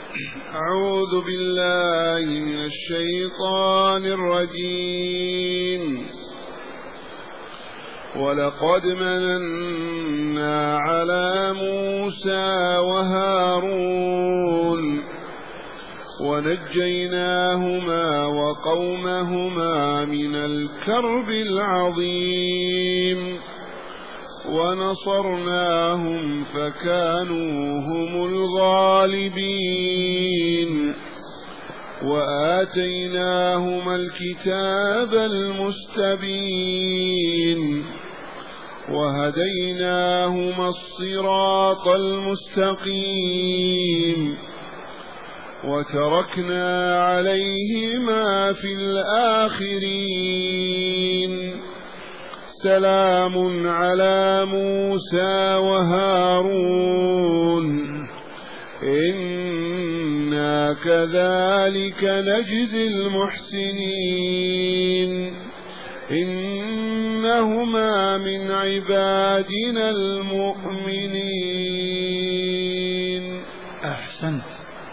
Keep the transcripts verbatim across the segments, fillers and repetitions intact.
أعوذ بالله من الشيطان الرجيم. ولقد مننا على موسى وهارون ونجيناهما وقومهما من الكرب العظيم ونصرناهم فكانوا هم الغالبين وآتيناهما الكتاب المستبين وهديناهما الصراط المستقيم وتركنا عليهما في الآخرين. سلام على موسى وهارون إنا كذلك نجزي المحسنين إنهما من عبادنا المؤمنين. أحسنت.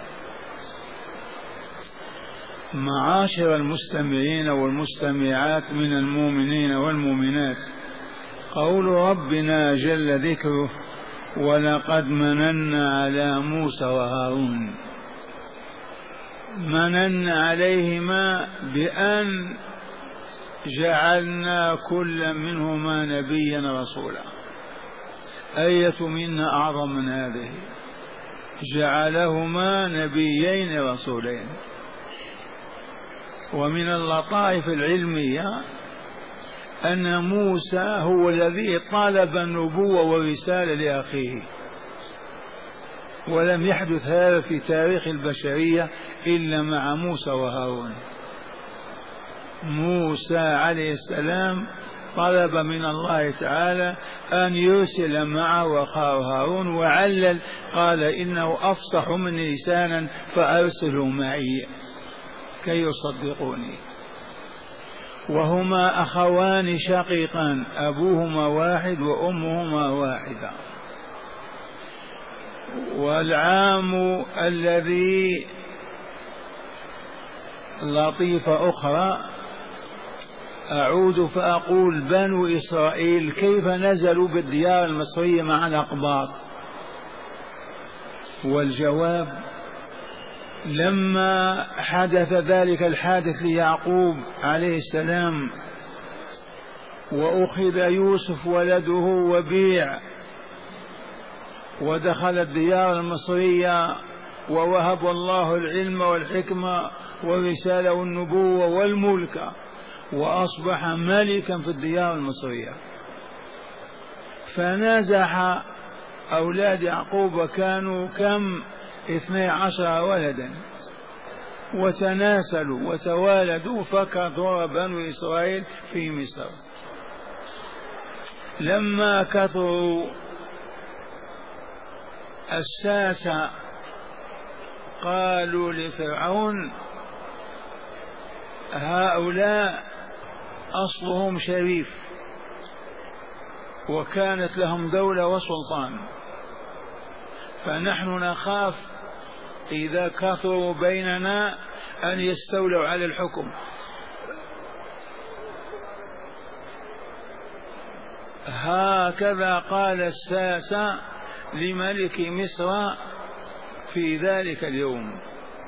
معاشر المستمعين والمستمعات من المؤمنين والمؤمنات، قول ربنا جل ذكره ولقد مننا على موسى وهارون، مننا عليهما بأن جعلنا كل منهما نبيا رسولا. أية منا أعظم من هذه؟ جعلهما نبيين رسولين. ومن اللطائف العلمية أن موسى هو الذي طلب النبوة والرسالة لأخيه، ولم يحدث هذا في تاريخ البشرية إلا مع موسى وهارون. موسى عليه السلام طلب من الله تعالى أن يرسل معه أخاه هارون، وعلل قال إنه أفصح مني لسانا فأرسله معي كي يصدقوني. وهما أخوان شقيقان أبوهما واحد وأمهما واحدة. والعام الذي لطيفة أخرى أعود فأقول بنو إسرائيل كيف نزلوا بالديار المصرية مع الأقباط؟ والجواب لما حدث ذلك الحادث ليعقوب عليه السلام وأخذ يوسف ولده وبيع ودخل الديار المصرية ووهب الله العلم والحكمة والرسالة والنبوة والملك وأصبح ملكا في الديار المصرية، فنازح أولاد يعقوب كانوا كم؟ اثني عشر ولدا، وتناسلوا وتوالدوا فكثر بنو إسرائيل في مصر. لما كثروا الساسة قالوا لفرعون هؤلاء أصلهم شريف وكانت لهم دولة وسلطان، فنحن نخاف إذا كثروا بيننا أن يستولوا على الحكم. هكذا قال الساسة لملك مصر في ذلك اليوم.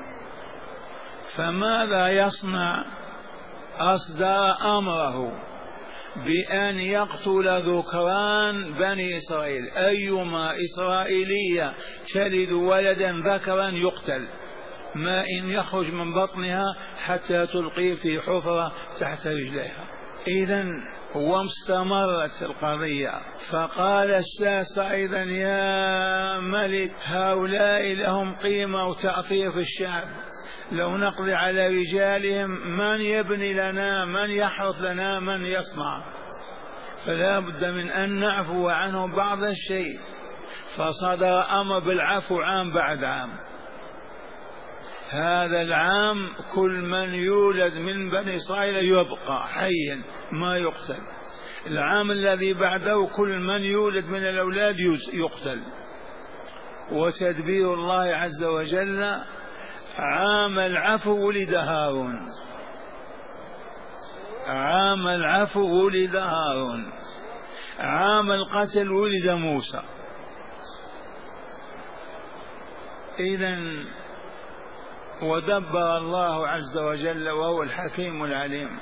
فماذا يصنع؟ أصدر أمره بأن يقتل ذكران بني إسرائيل، أيما إسرائيلية تلد ولدا ذكرا يقتل، ما إن يخرج من بطنها حتى تلقيه في حفرة تحت رجليها. إذن واستمرت القضية. فقال الساسة أيضا يا ملك هؤلاء لهم قيمة وتأثير في الشعب، لو نقضي على رجالهم من يبني لنا، من يحرث لنا، من يصنع؟ فلا بد من أن نعفو عنهم بعض الشيء. فصدر أمر بالعفو عام بعد عام. هذا العام كل من يولد من بني إسرائيل يبقى حيا ما يقتل. العام الذي بعده كل من يولد من الأولاد يقتل. وتدبير الله عز وجل عام العفو ولد هارون، عام العفو ولد هارون، عام القتل ولد موسى. إذن ودبر الله عز وجل وهو الحكيم العليم،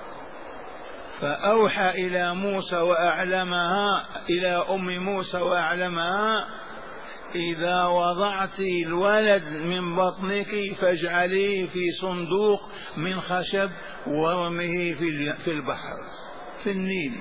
فأوحى إلى موسى وأعلمها، إلى أم موسى وأعلمها: إذا وضعت الولد من بطنك فاجعليه في صندوق من خشب ورميه في البحر في النيل.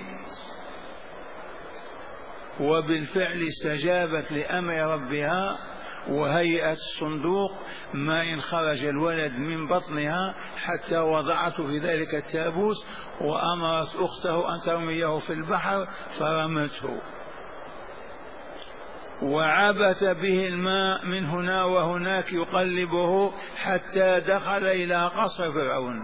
وبالفعل استجابت لأمر ربها وهيئت الصندوق، ما إن خرج الولد من بطنها حتى وضعته في ذلك التابوت، وأمرت أخته أن ترميه في البحر فرمته، وعبث به الماء من هنا وهناك يقلبه حتى دخل إلى قصر فرعون.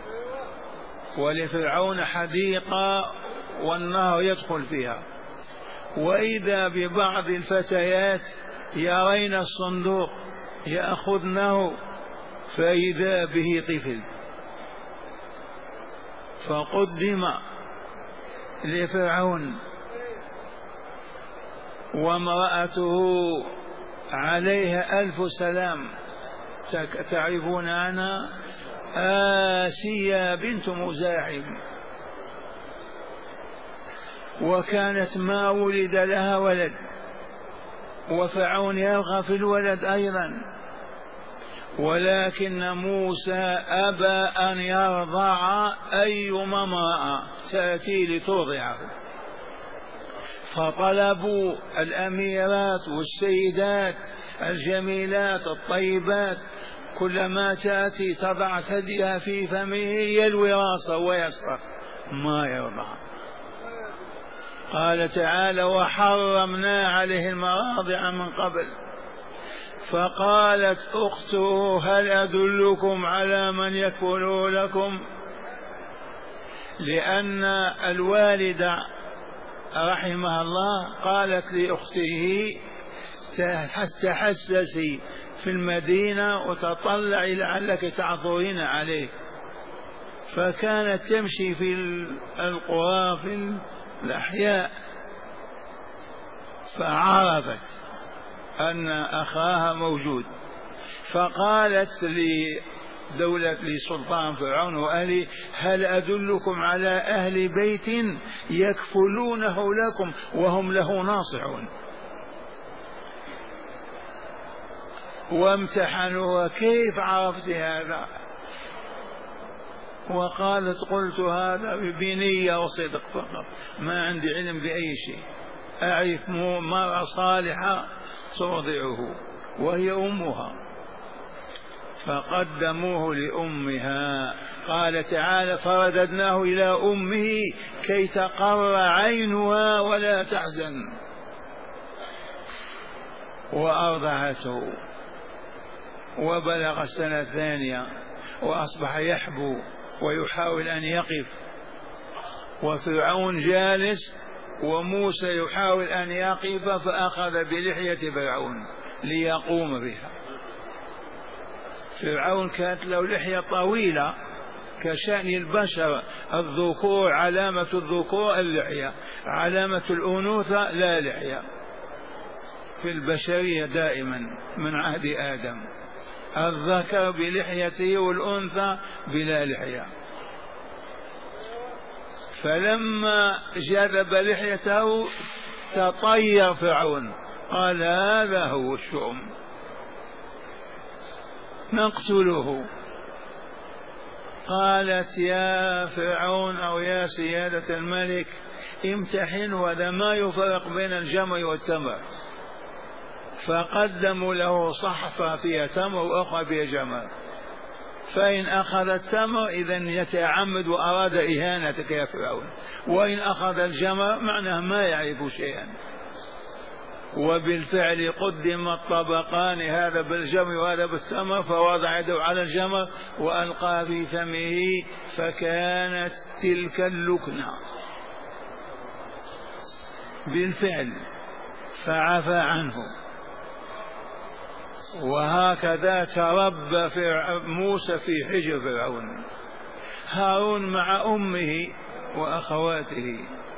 ولفرعون حديقة والنهر يدخل فيها، وإذا ببعض الفتيات يرين الصندوق يأخذنه فإذا به طفل، فقدم لفرعون وامرأته عليها ألف سلام، تعرفون عنها آسيا بنت مزاحم، وكانت ما ولد لها ولد، وفرعون يرغب في الولد أيضا، ولكن موسى أبى أن يرضع أيما امرأة تأتي لترضعه، فطلبوا الأميرات والسيدات الجميلات الطيبات كلما تأتي تضع ثديها في فمه يلوي راسه ويصرخ ما يرضع. قال تعالى: وحرمنا عليه المراضع من قبل. فقالت أخته: هل أدلكم على من يكفل لكم؟ لأن الوالدة رحمها الله قالت لأخته: تحسسي في المدينة وتطلعي لعلك تعثرين عليه. فكانت تمشي في القرى في الأحياء، فعرفت أن أخاها موجود، فقالت لدولة لسلطان فرعون وأهله: هل أدلكم على أهل بيت يكفلونه لكم وهم له ناصحون؟ وامتحنوا: كيف عرفت هذا؟ وقالت: قلت هذا بنية وصدق فقط، ما عندي علم بأي شيء، أعرف مرأة صالحة ترضعه وهي أمها. فقدموه لأمها. قال تعالى: فرددناه إلى أمه كي تقر عينها ولا تحزن، وأرضعته. وبلغ السنة الثانية وأصبح يحبو ويحاول أن يقف، وفرعون جالس وموسى يحاول أن يقف، فأخذ بلحية فرعون ليقوم بها. فرعون كانت له لحية طويلة كشأن البشر، الذكور علامة الذكور اللحية، علامة الأنوثة لا لحية في البشرية دائما من عهد آدم، الذكر بلحيته والأنثى بلا لحية. فلما جذب لحيته تطير فرعون، قال: هذا هو الشؤم، نقتله. قالت: يا فرعون أو يا سيادة الملك، امتحن، وهذا ما يفرق بين الجمر والتمر. فقدموا له صحفة فيها تمر وأخرى فيها جمر، فإن أخذ التمر إذن يتعمد وأراد إهانتك يا فرعون، وإن أخذ الجمر معناه ما يعرف شيئا. وبالفعل قدم الطبقان، هذا بالجمر وهذا بالتمر، فوضع يده على الجمر وألقى في فمه، فكانت تلك اللكنة بالفعل، فعفى عنه. وهكذا تربى موسى في حجر فرعون، هارون مع أمه وأخواته.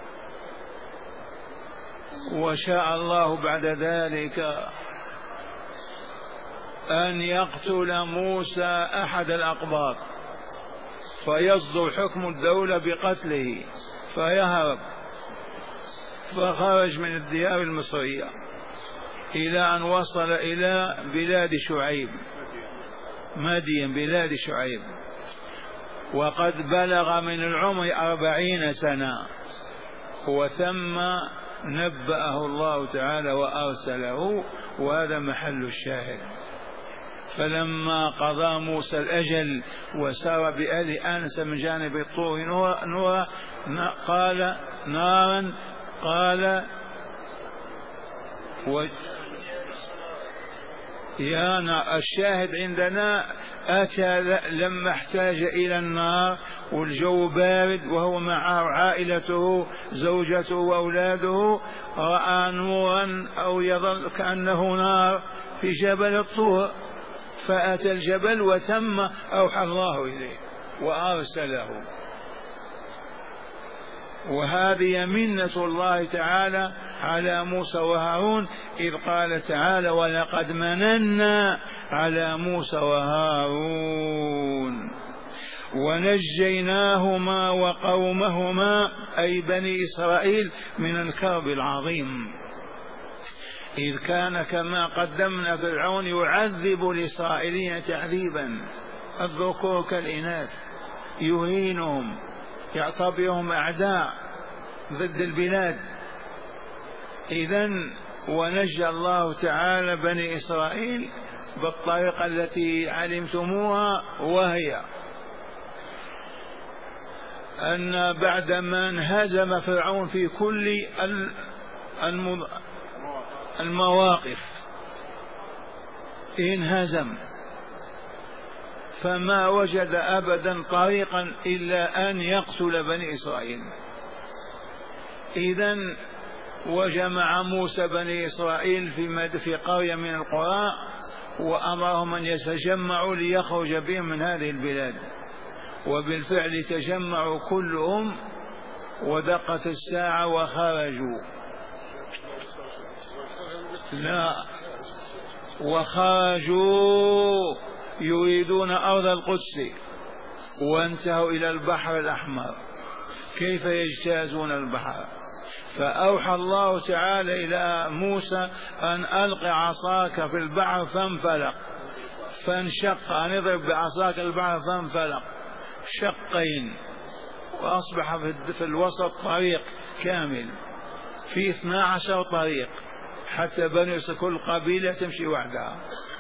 وشاء الله بعد ذلك أن يقتل موسى أحد الأقباط فيصدر حكم الدولة بقتله فيهرب، فخرج من الديار المصرية إلى أن وصل إلى بلاد شعيب، مدين بلاد شعيب، وقد بلغ من العمر أربعين سنة، وثم نبأه الله تعالى وأرسله، وهذا محل الشاهد. فلما قضى موسى الأجل وسار بآل آنس من جانب الطور نورا قال نارا قال و يا نار. الشاهد عندنا أتى لما احتاج إلى النار والجو بارد وهو مع عائلته زوجته وأولاده، رأى نورا أو يظل كأنه نار في جبل الطور، فأتى الجبل وثم أوحى الله إليه وأرسله. وهذه منة الله تعالى على موسى وهارون، إذ قال تعالى ولقد مننا على موسى وهارون ونجيناهما وقومهما أي بني إسرائيل من الكرب العظيم، إذ كان كما قدمنا فرعون يعذب الإسرائيليين تعذيبا، الذكور كالإناث، يهينهم يعتبرهم أعداء ضد البلاد. إذن ونجى الله تعالى بني إسرائيل بالطريقة التي علمتموها، وهي أن بعدما انهزم فرعون في كل المواقف انهزم، فما وجد أبدا طريقا إلا أن يقتل بني إسرائيل. إذن وجمع موسى بني إسرائيل في في قرية من القرى وأمرهم أن يتجمعوا ليخرج بهم من هذه البلاد، وبالفعل تجمعوا كلهم ودقت الساعة وخرجوا. لا وخرجوا يريدون أرض القدس وانتهوا إلى البحر الأحمر. كيف يجتازون البحر؟ فأوحى الله تعالى إلى موسى أن ألق عصاك في البحر فانفلق، فانشق، أن اضرب بعصاك البحر فانفلق شقين، وأصبح في الوسط طريق كامل في اثنا عشر طريق، حتى بني كل قبيلة تمشي وحدها.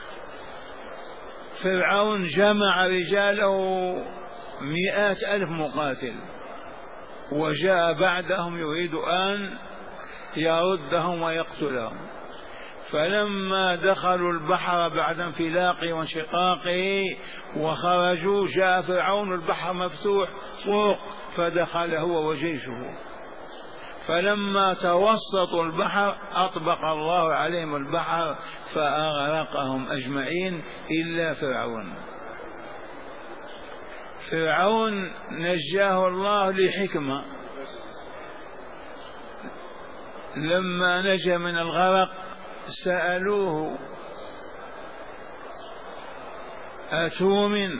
فرعون جمع رجاله مئات ألف مقاتل، وجاء بعدهم يريد أن يردهم ويقتلهم. فلما دخلوا البحر بعد انفلاقه وانشقاقه وخرجوا، جاء فرعون البحر مفتوح فوق فدخل هو وجيشه. فلما توسطوا البحر أطبق الله عليهم البحر فأغرقهم أجمعين إلا فرعون. فرعون نجاه الله لحكمة، لما نجا من الغرق سألوه أتؤمن؟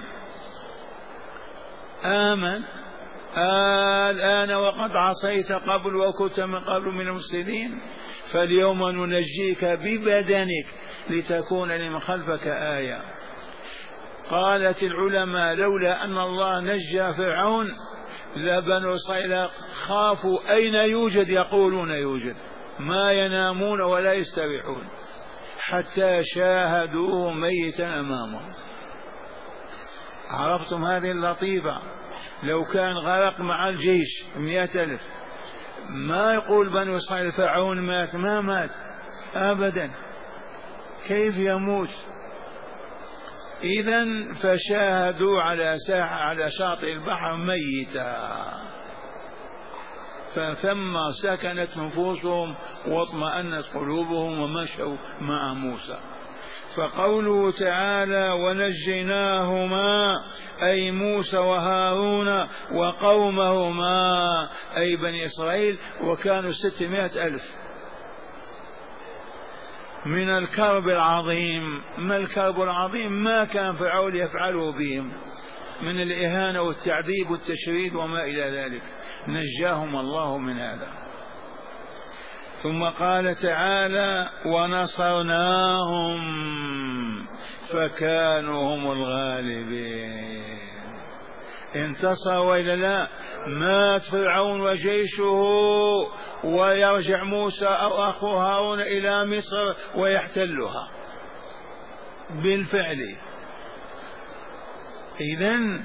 آمن. الآن وقد عصيت قبل وكنت من قبل من المفسدين، فاليوم ننجيك ببدنك لتكون لمن خلفك آية. قالت العلماء لولا أن الله نجى فرعون لبنو إسرائيل خافوا أين يوجد، يقولون يوجد، ما ينامون ولا يستريحون حتى شاهدوه ميتا أمامهم. عرفتم هذه اللطيفة؟ لو كان غرق مع الجيش مئة ألف ما يقول بنو إسرائيل فرعون مات، ما مات أبدا، كيف يموت؟ إذن فشاهدوا على ساحة على شاطئ البحر ميتا، فثم سكنت نفوسهم واطمأنت قلوبهم ومشوا مع موسى. فقوله تعالى ونجيناهما أي موسى وهارون وقومهما أي بني إسرائيل، وكانوا ستمائة ألف من الكرب العظيم. ما الكرب العظيم؟ ما كان فرعون يفعله بهم من الإهانة والتعذيب والتشريد وما إلى ذلك، نجاهم الله من هذا. ثم قال تعالى ونصرناهم فكانوا هم الغالبين. انتصروا وإلا لا؟ مات فرعون وجيشه ويرجع موسى أو أخو هارون إلى مصر ويحتلها بالفعل. إذن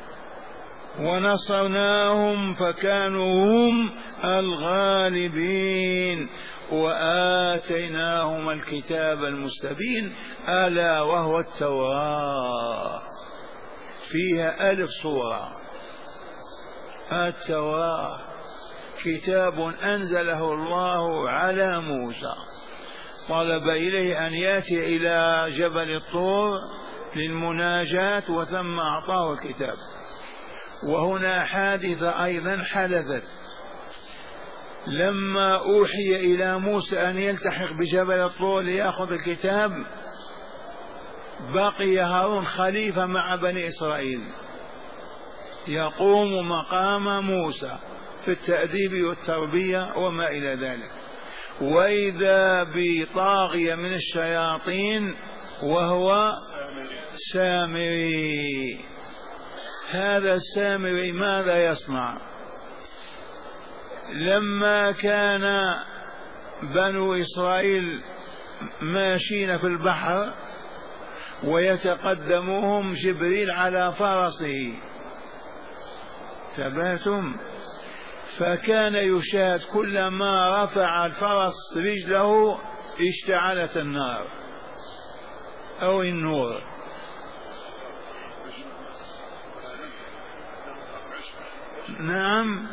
ونصرناهم فكانوا هم الغالبين وآتيناهم الكتاب المستبين ألا وهو التوراة، فيها ألف صورة. التوراة كتاب أنزله الله على موسى، طلب إليه أن يأتي إلى جبل الطور للمناجاة وثم أعطاه الكتاب. وهنا حادثة أيضا حدثت لما أوحي إلى موسى أن يلتحق بجبل الطور ليأخذ الكتاب، بقي هارون خليفة مع بني إسرائيل يقوم مقام موسى في التأديب والتربية وما إلى ذلك. وإذا بطاغية من الشياطين وهو سامري. هذا السامري ماذا يصنع؟ لما كان بنو إسرائيل ماشين في البحر ويتقدمهم جبريل على فرسه، ثباتهم، فكان يشاهد كلما رفع الفرس رجله اشتعلت النار أو النور. نعم،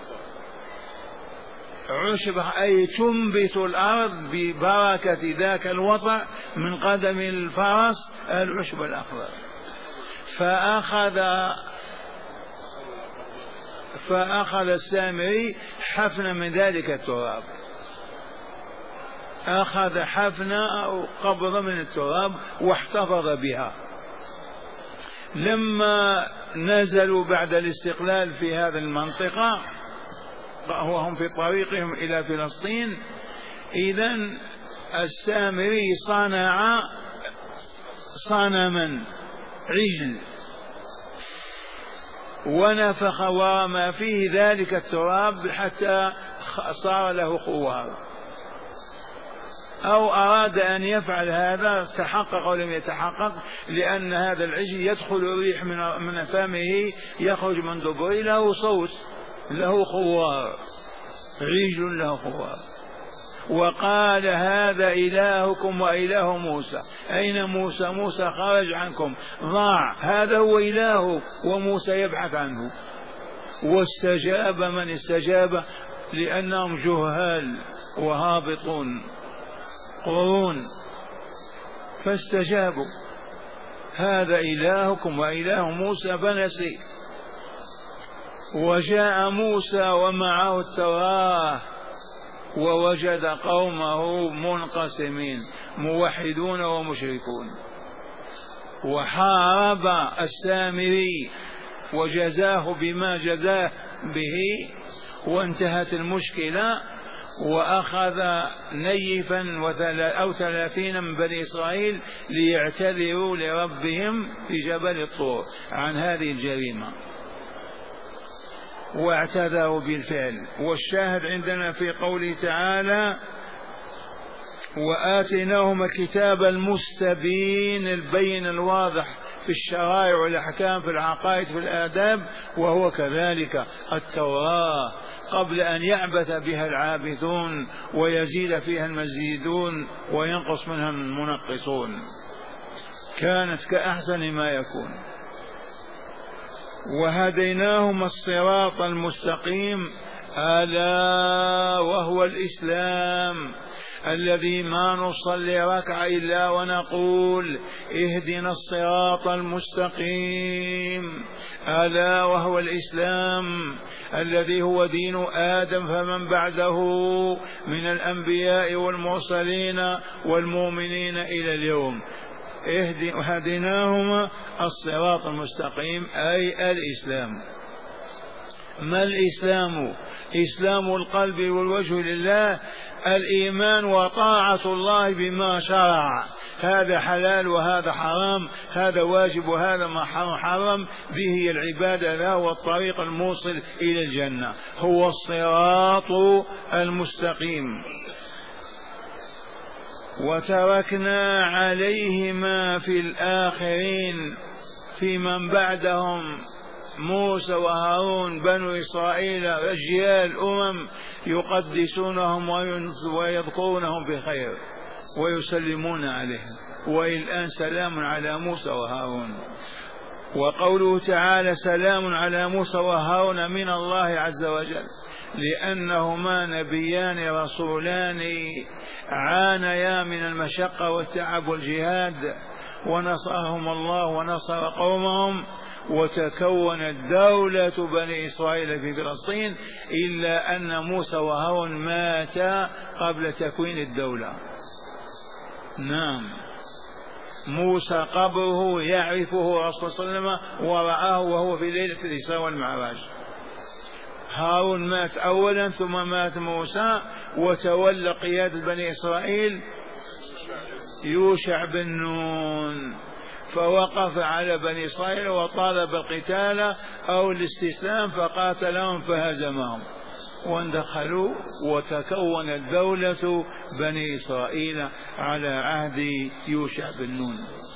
عشبة أي تنبت الأرض ببركة ذاك الوضع من قدم الفرس العشب الأخضر. فأخذ فأخذ السامري حفنة من ذلك التراب، أخذ حفنة أو قبضة من التراب واحتفظ بها. لما نزلوا بعد الاستقلال في هذه المنطقة وهم في طريقهم إلى فلسطين، إذن السامري صنع صنما عجل ونفخ وما فيه ذلك التراب حتى صار له خوار، أو أراد أن يفعل هذا تحقق أو لم يتحقق، لأن هذا العجل يدخل الريح من فمه يخرج من دبره له صوت، له خوار، عجل له خوار. وقال هذا إلهكم وإله موسى. أين موسى؟ موسى خرج عنكم ضاع، هذا هو إله وموسى يبحث عنه. واستجاب من استجاب لأنهم جهال وهابطون قرون، فاستجابوا هذا إلهكم وإله موسى فنسي. وجاء موسى ومعه التوراة ووجد قومه منقسمين موحدون ومشركون، وحارب السامري وجزاه بما جزاه به، وانتهت المشكلة. وأخذ نيفا أو ثلاثين من بني إسرائيل ليعتذروا لربهم في جبل الطور عن هذه الجريمة، واعتذروا بالفعل. والشاهد عندنا في قوله تعالى وآتيناهم الكتاب المستبين البين الواضح في الشرائع والأحكام في العقائد في الآداب، وهو كذلك التوراة قبل أن يعبث بها العابثون ويزيد فيها المزيدون وينقص منها المنقصون، كانت كأحسن ما يكون. وهديناهم الصراط المستقيم ألا وهو الإسلام الذي ما نصلي ركعة إلا ونقول اهدنا الصراط المستقيم، ألا وهو الإسلام الذي هو دين آدم فمن بعده من الأنبياء والمرسلين والمؤمنين إلى اليوم. هديناهما الصراط المستقيم أي الإسلام. ما الإسلام؟ إسلام القلب والوجه لله، الإيمان وطاعة الله بما شرع، هذا حلال وهذا حرام، هذا واجب وهذا محرم، به هي العبادة له والطريق الموصل إلى الجنة، هو الصراط المستقيم. وتركنا عليهما في الآخرين، في من بعدهم موسى وهارون بنو إسرائيل أجيال أمم يقدسونهم ويذكرونهم بخير ويسلمون عليهم، والآن سلام على موسى وهارون. وقوله تعالى سلام على موسى وهارون من الله عز وجل، لأنهما نبيان رسولان عانيا من المشقة والتعب والجهاد، ونصرهم الله ونصر قومهم، وتكونت دولة بني إسرائيل في فلسطين، إلا أن موسى وهارون ماتا قبل تكوين الدولة. نعم، موسى قبره يعرفه رسول صلى الله عليه وسلم ورآه وهو في ليلة الإسراء والمعراج. هارون مات أولا ثم مات موسى، وتولى قيادة بني إسرائيل يوشع بن نون، فوقف على بني إسرائيل وطالب القتال أو الاستسلام فقاتلهم فهزمهم واندخلوا، وتكونت دولة بني إسرائيل على عهد يوشع بن نون.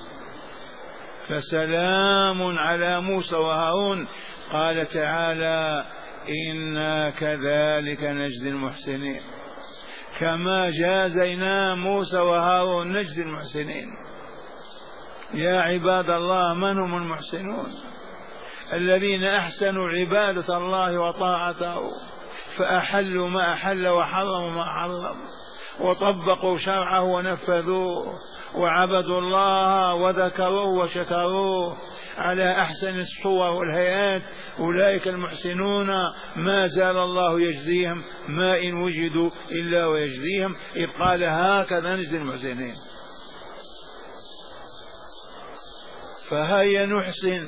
فسلام على موسى وهارون. قال تعالى إنا كذلك نجزي المحسنين، كما جازينا موسى وهارون نجزي المحسنين. يا عباد الله، من هم المحسنون؟ الذين أحسنوا عبادة الله وطاعته، فأحلوا ما أحل وحرموا ما حرم، وطبقوا شرعه ونفذوه، وعبدوا الله وذكروه وشكروه على أحسن الصور والهيئات، أولئك المحسنون ما زال الله يجزيهم ما إن وجدوا إلا ويجزيهم، إذ قال هكذا نجزي المحسنين. فهيا نحسن،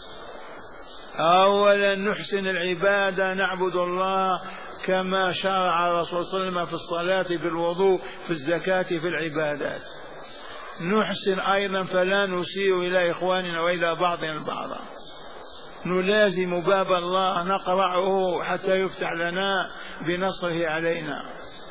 أولا نحسن العبادة، نعبد الله كما شرع الرسول صلى الله عليه وسلم في الصلاة، في الوضوء، في الزكاة، في العبادات. نحسن أيضا فلا نسيء إلى إخواننا وإلى بعضنا البعض، نلازم باب الله نقرعه حتى يفتح لنا بنصره علينا.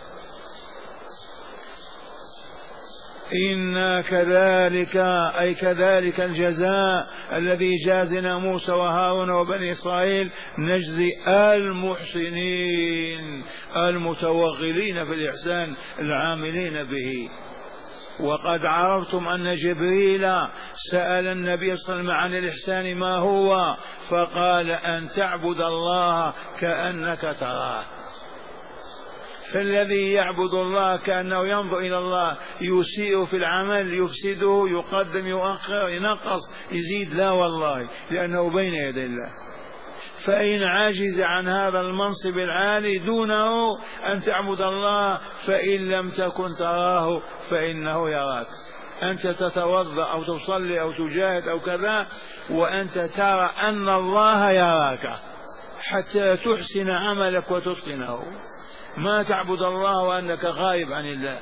إنا كذلك أي كذلك الجزاء الذي جازنا موسى وهارون وبني إسرائيل نجزي المحسنين المتوغلين في الإحسان العاملين به. وقد عرفتم أن جبريل سأل النبي صلى الله عليه وسلم عن الإحسان ما هو، فقال أن تعبد الله كأنك تراه. فالذي يعبد الله كأنه ينظر إلى الله يسيء في العمل، يفسده، يقدم، يؤخر، ينقص، يزيد، لا والله، لأنه بين يدي الله. فإن عجز عن هذا المنصب العالي دونه أن تعبد الله، فإن لم تكن تراه فإنه يراك. أنت تتوضأ أو تصلي أو تجاهد أو كذا وأنت ترى أن الله يراك حتى تحسن عملك وتتقنه، ما تعبد الله وأنك غائب عن الله.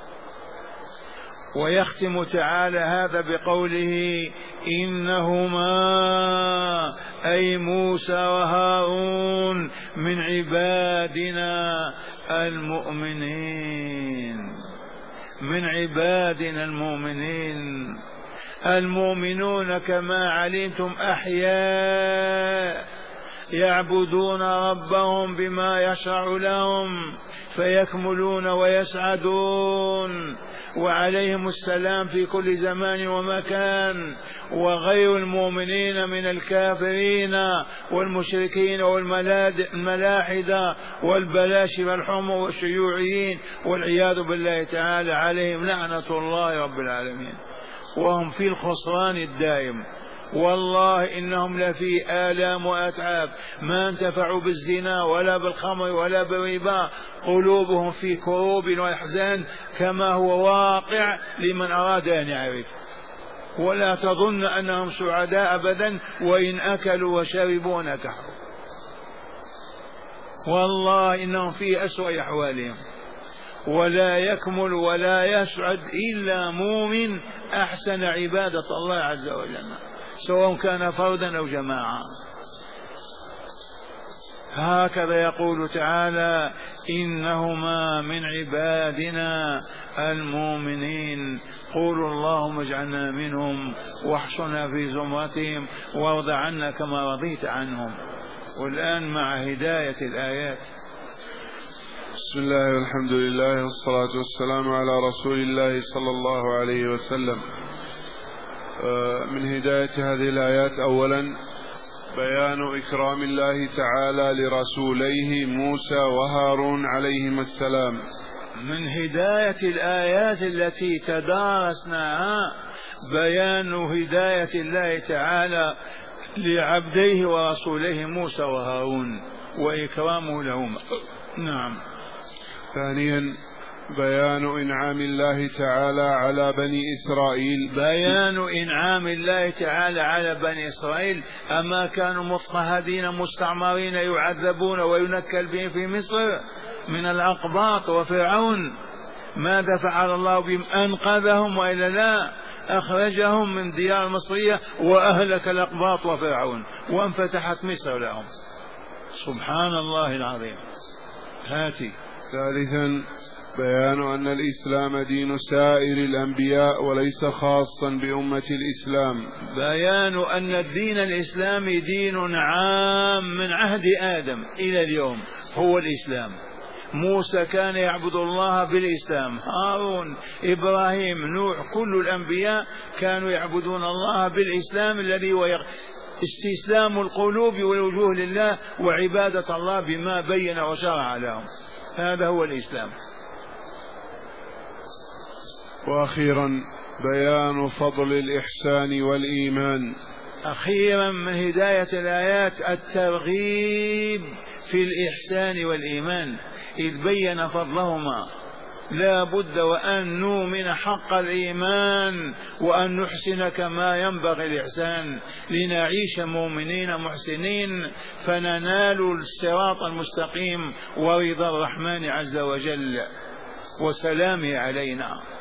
ويختم تعالى هذا بقوله إنهما أي موسى وهارون من عبادنا المؤمنين، من عبادنا المؤمنين. المؤمنون كما علمتم أحياء يعبدون ربهم بما يشرع لهم فيكملون ويسعدون، وعليهم السلام في كل زمان ومكان، وغير المؤمنين من الكافرين والمشركين والملاحدة والبلاشفة والحمر والشيوعيين والعياذ بالله تعالى عليهم لعنة الله رب العالمين، وهم في الخسران الدائم. والله إنهم لفي آلام وأتعاب، ما انتفعوا بالزنا ولا بالخمر ولا بالربا، قلوبهم في كروب وإحزان كما هو واقع لمن أراد أن يعرف. ولا تظن أنهم سعداء أبدا، وإن أكلوا وشربوا نكحوا، والله إنهم في أسوأ أحوالهم. ولا يكمل ولا يسعد إلا مؤمن أحسن عبادة الله عز وجل، سواء كان فردا أو جماعة. هكذا يقول تعالى: إنهما من عبادنا المؤمنين. قولوا اللهم اجعلنا منهم واحشرنا في زمرتهم وارض عنا كما رضيت عنهم. والآن مع هداية الآيات. بسم الله والحمد لله والصلاة والسلام على رسول الله صلى الله عليه وسلم. من هداية هذه الآيات أولا بيان إكرام الله تعالى لرسوليه موسى وهارون عليهما السلام. من هداية الآيات التي تدارسناها بيان هداية الله تعالى لعبديه ورسوليه موسى وهارون وإكرامه لهما. نعم. ثانيا بيان إنعام الله تعالى على بني إسرائيل. بيان إنعام الله تعالى على بني إسرائيل. أما كانوا مضطهدين مستعمرين يعذبون وينكل بهم في مصر من الأقباط وفرعون، ماذا فعل الله بهم؟ أنقذهم وإلا لا؟ أخرجهم من ديار المصرية وأهلك الأقباط وفرعون وانفتحت مصر لهم. سبحان الله العظيم. هاتي. ثالثا بيان أن الإسلام دين سائر الأنبياء وليس خاصا بأمة الإسلام. بيان أن الدين الإسلامي دين عام من عهد آدم إلى اليوم هو الإسلام. موسى كان يعبد الله بالإسلام، هارون، إبراهيم، نوح، كل الأنبياء كانوا يعبدون الله بالإسلام الذي هو استسلام القلوب والوجوه لله وعبادة الله بما بين وشرع لهم. هذا هو الإسلام. وأخيرا بيان فضل الإحسان والإيمان. أخيرا من هداية الآيات الترغيب في الإحسان والإيمان، إذ بين فضلهما. لا بد وأن نؤمن حق الإيمان وأن نحسن كما ينبغي الإحسان لنعيش مؤمنين محسنين فننال الصراط المستقيم ورضا الرحمن عز وجل وسلامه علينا.